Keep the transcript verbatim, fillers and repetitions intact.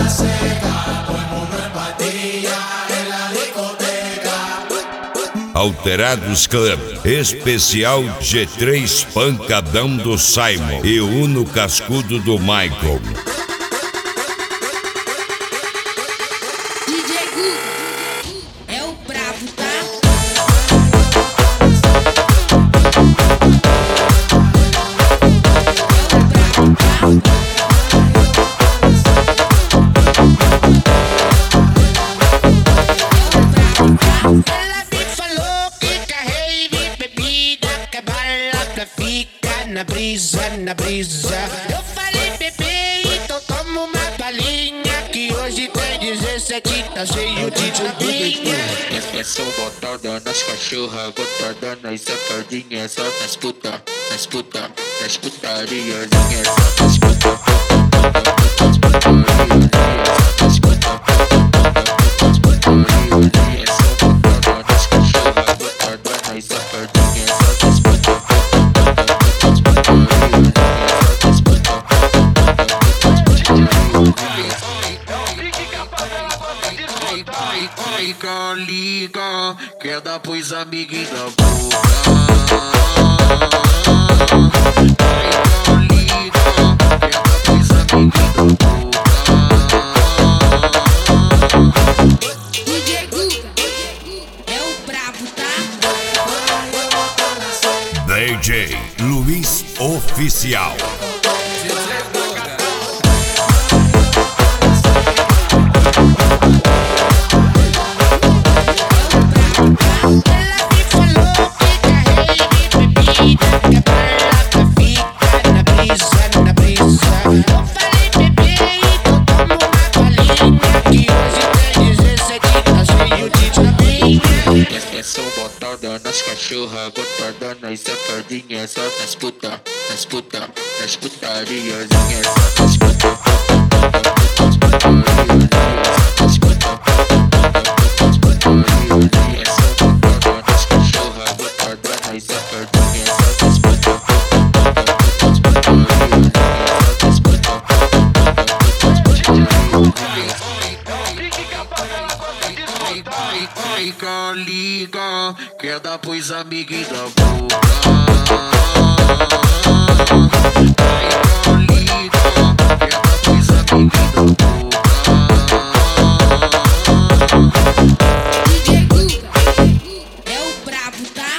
Alterados Club, especial G três Pancadão do Simon e Uno Cascudo do Michael. D J Gu é o brabo, tá? Fica na brisa, na brisa. Eu falei, bebê, então toma uma balinha, que hoje tem dezessete, tá cheio de tapinha. É só botada nas cachorras, botada nas safadinhas, só nas puta, nas puta, nas putarias, só nas puta. Liga, liga, quer dar pros amiguinhos da boca. Liga, liga, quer dar pros amiguinhos da boca. D J Guga é o brabo, tá? D J Luiz Oficial. É só botada nas cachorras, botada nas safadinhas, só nas puta, nas puta, nas putarias, só nas puta. É só botada nas cachorras, botada nas safadinhas, só nas puta. Liga, liga, quer dar pros amiguinhos da boca. Liga, liga, quer dar pros amiguinhos da boca. D J Guga é o brabo, tá?